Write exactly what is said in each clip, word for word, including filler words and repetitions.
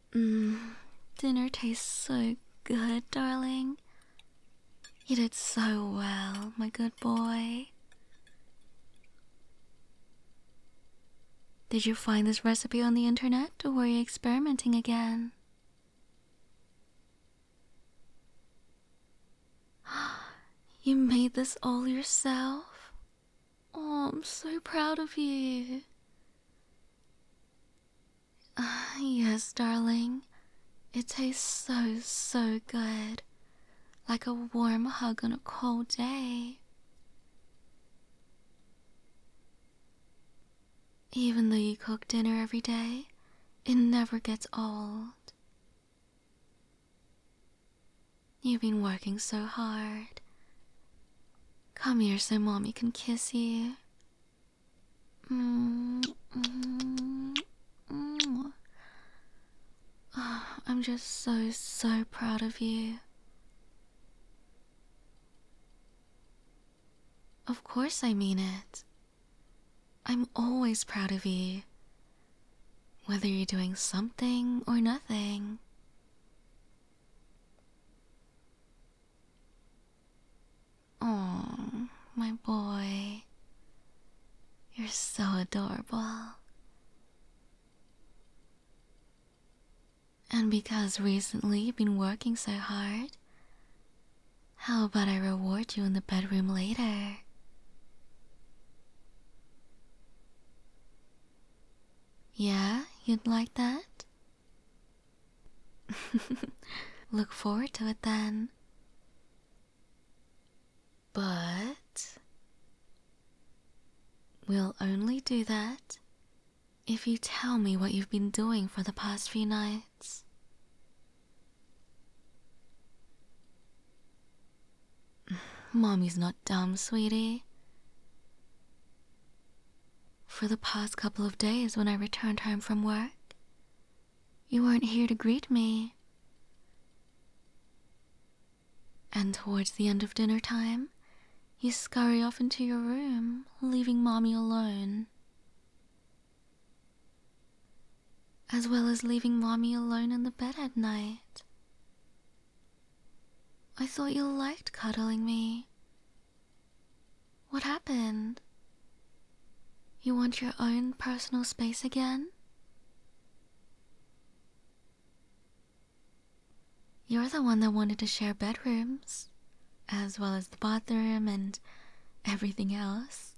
Mmm, dinner tastes so good, darling. You did so well, my good boy. Did you find this recipe on the internet, or were you experimenting again? You made this all yourself? Oh, I'm so proud of you. Uh, yes, darling. It tastes so, so good. Like a warm hug on a cold day. Even though you cook dinner every day, it never gets old. You've been working so hard. Come here so mommy can kiss you. Mm, mm, mm. Oh, I'm just so, so proud of you. Of course I mean it. I'm always proud of you. Whether you're doing something or nothing. Oh, my boy. You're so adorable. And because recently you've been working so hard, how about I reward you in the bedroom later? Yeah, you'd like that? Look forward to it then. But we'll only do that if you tell me what you've been doing for the past few nights. Mommy's not dumb, sweetie. For the past couple of days when I returned home from work, you weren't here to greet me. And towards the end of dinner time, you scurry off into your room, leaving Mommy alone. As well as leaving Mommy alone in the bed at night. I thought you liked cuddling me. What happened? You want your own personal space again? You're the one that wanted to share bedrooms, as well as the bathroom and everything else.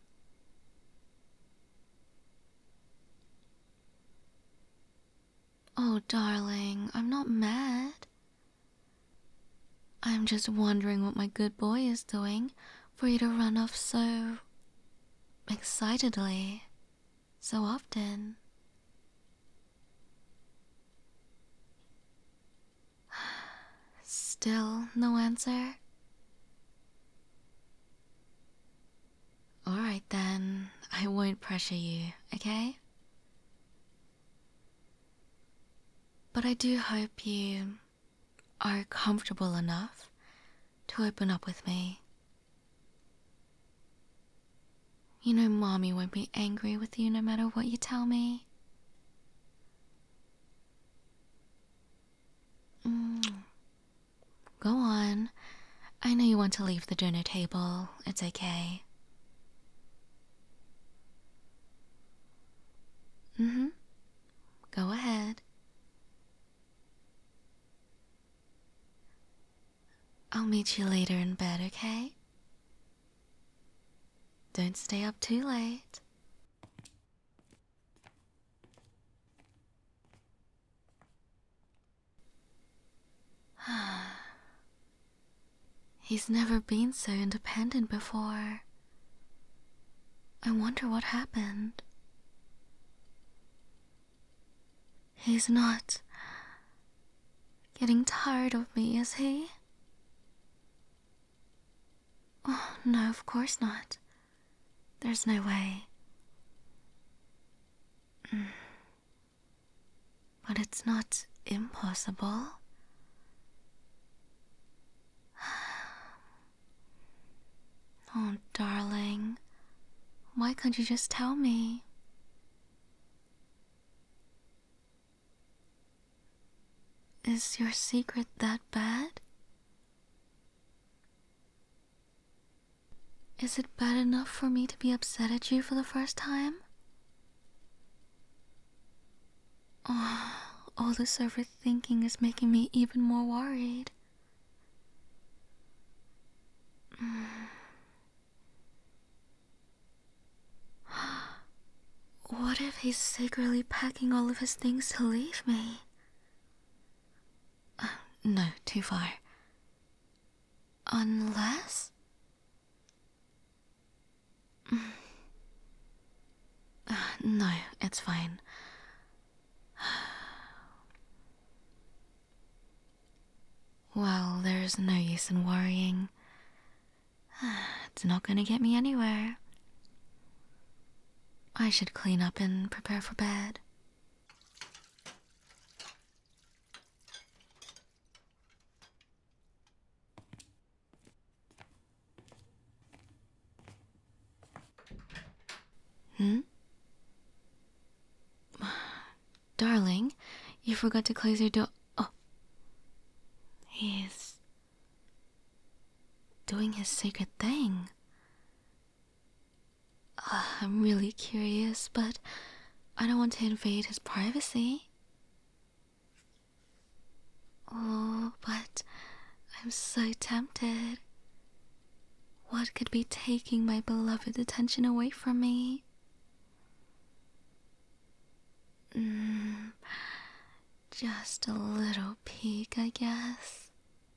Oh, darling, I'm not mad. I'm just wondering what my good boy is doing for you to run off so excitedly, so often. Still no answer? Alright then, I won't pressure you, okay? But I do hope you are comfortable enough to open up with me. You know Mommy won't be angry with you no matter what you tell me. Mm. Go on. I know you want to leave the dinner table. It's okay. Mm-hmm. Go ahead. I'll meet you later in bed, okay? Don't stay up too late. He's never been so independent before. I wonder what happened. He's not getting tired of me, is he? Oh, no, of course not. There's no way. But it's not impossible. Oh, darling. Why can't you just tell me? Is your secret that bad? Is it bad enough for me to be upset at you for the first time? Oh, all this overthinking is making me even more worried. What if he's secretly packing all of his things to leave me? Uh, no, too far. Unless... Uh, no, it's fine. Well, there's no use in worrying. It's not gonna get me anywhere. I should clean up and prepare for bed. Hmm? Darling, you forgot to close your door. Oh. He's doing his secret thing. Uh, I'm really curious, but I don't want to invade his privacy. Oh, but I'm so tempted. What could be taking my beloved attention away from me? Mm, just a little peek, I guess.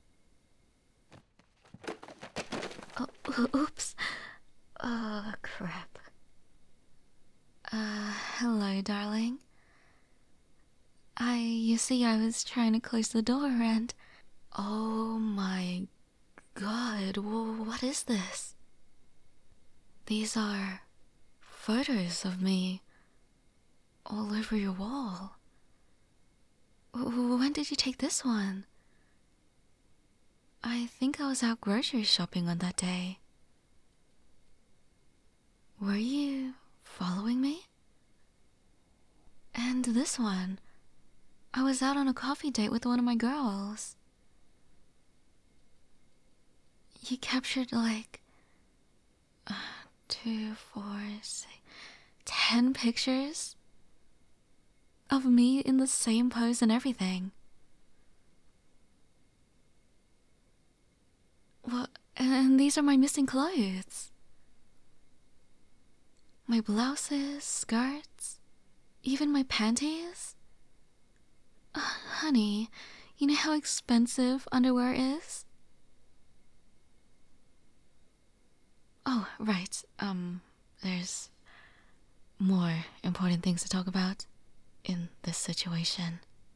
Oh, oops. Oh, crap. Uh, hello, darling. I, you see, I was trying to close the door and... Oh my god, what is this? These are photos of me all over your wall. When did you take this one? I think I was out grocery shopping on that day. Were you following me? And this one, I was out on a coffee date with one of my girls. You captured like uh, two, four, six, ten pictures of me in the same pose and everything. What? And these are my missing clothes. My blouses, skirts, even my panties. Uh, honey, you know how expensive underwear is? Oh, right. Um, there's more important things to talk about in this situation.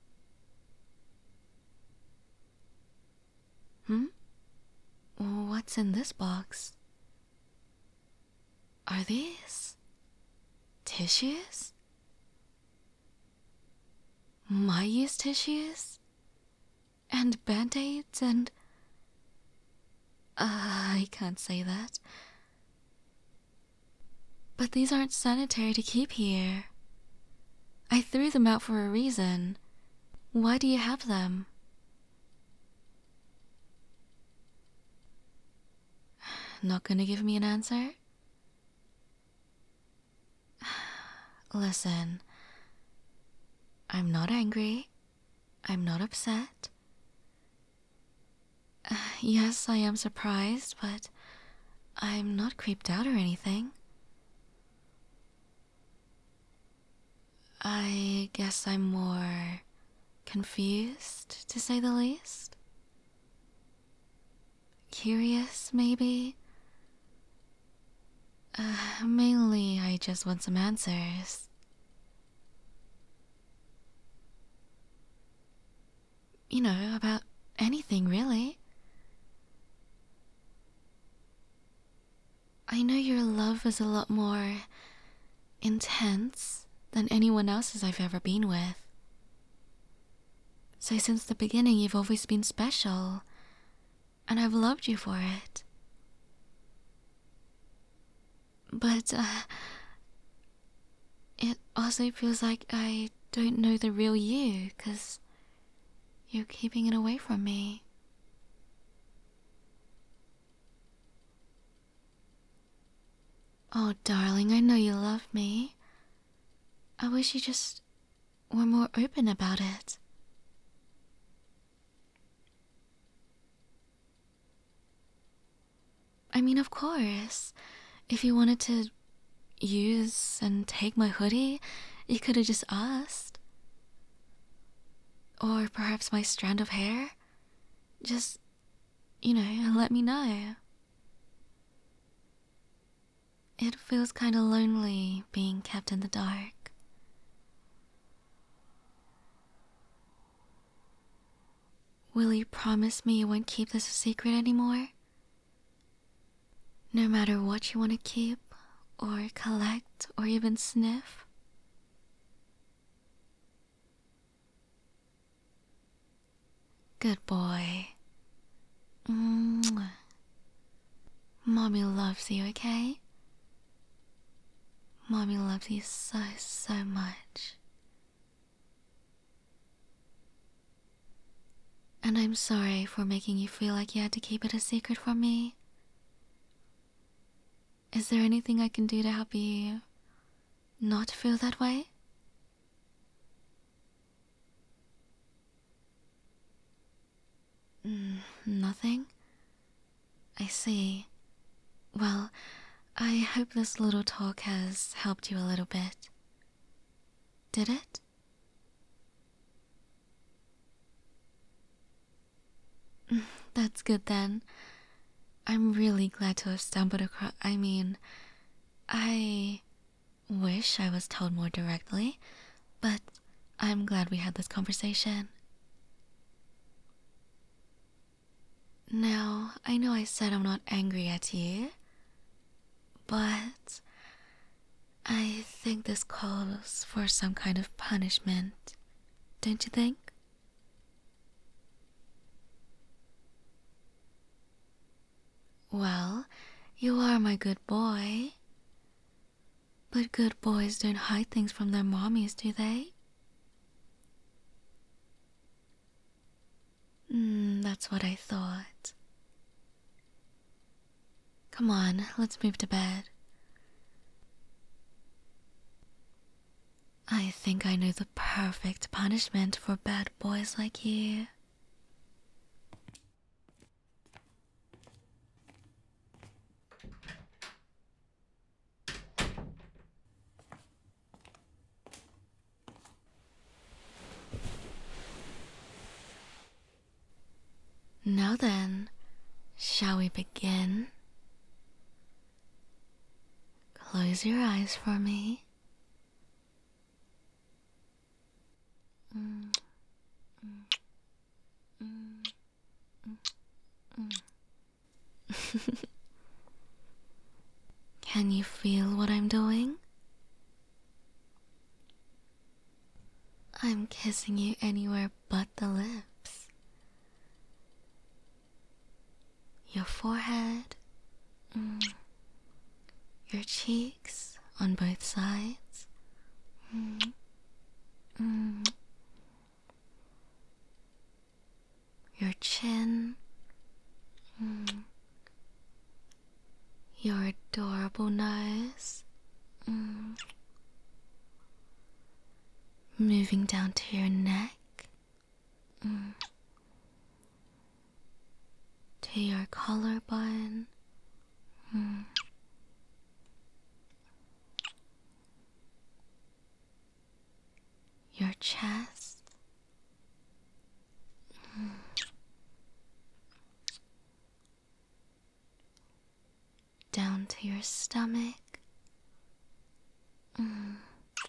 Hmm? What's in this box? Are these tissues? My used tissues? And band-aids and... Uh, I can't say that. But these aren't sanitary to keep here. I threw them out for a reason. Why do you have them? Not gonna give me an answer? Listen, I'm not angry. I'm not upset. Uh, yes, I am surprised, but I'm not creeped out or anything. I guess I'm more confused, to say the least. Curious, maybe? Uh, mainly, I just want some answers. You know, about anything, really. I know your love is a lot more intense than anyone else's I've ever been with. So since the beginning, you've always been special, and I've loved you for it. But, uh, it also feels like I don't know the real you, 'cause You're keeping it away from me. Oh, darling, I know you love me. I wish you just were more open about it. I mean, of course, if you wanted to use and take my hoodie, you could have just asked. Or perhaps my strand of hair. Just, you know, let me know. It feels kinda lonely being kept in the dark. Will you promise me you won't keep this a secret anymore? No matter what you want to keep, or collect, or even sniff? Good boy. Mwah. Mommy loves you, okay? Mommy loves you so, so much. And I'm sorry for making you feel like you had to keep it a secret from me. Is there anything I can do to help you not feel that way? Mm, nothing? I see. Well, I hope this little talk has helped you a little bit. Did it? That's good then. I'm really glad to have stumbled across. I mean, I wish I was told more directly, but I'm glad we had this conversation. Now, I know I said I'm not angry at you, but I think this calls for some kind of punishment, don't you think? Well, you are my good boy. But good boys don't hide things from their mommies, do they? Hmm, that's what I thought. Come on, let's move to bed. I think I know the perfect punishment for bad boys like you. Now then, shall we begin? Close your eyes for me. Mm, mm, mm, mm, mm. Can you feel what I'm doing? I'm kissing you anywhere but the lips. Your forehead, mm, your cheeks on both sides, mm, mm, your chin, mm, your adorable nose, mm, moving down to your neck, mm, to your collarbone, mm, your chest, mm, down to your stomach, mm,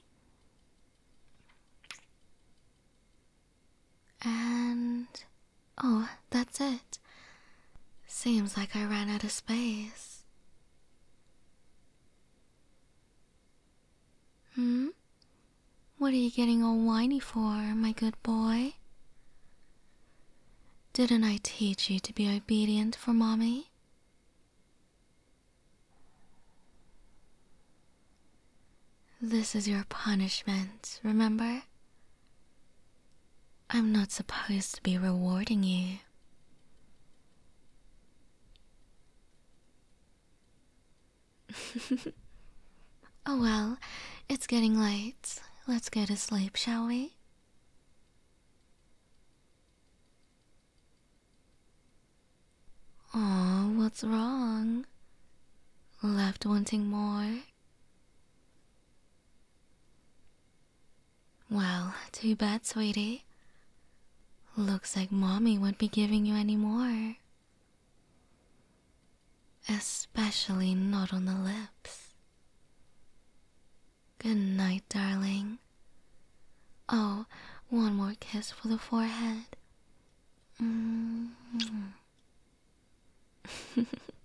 and oh, that's it. Seems like I ran out of space. Hmm? What are you getting all whiny for, my good boy? Didn't I teach you to be obedient for mommy? This is your punishment, remember? I'm not supposed to be rewarding you. Oh well, it's getting late. Let's go to sleep, shall we? Aw, what's wrong? Left wanting more? Well, too bad, sweetie. Looks like mommy won't be giving you any more. Especially not on the lips. Good night, darling. Oh, one more kiss for the forehead. Mm.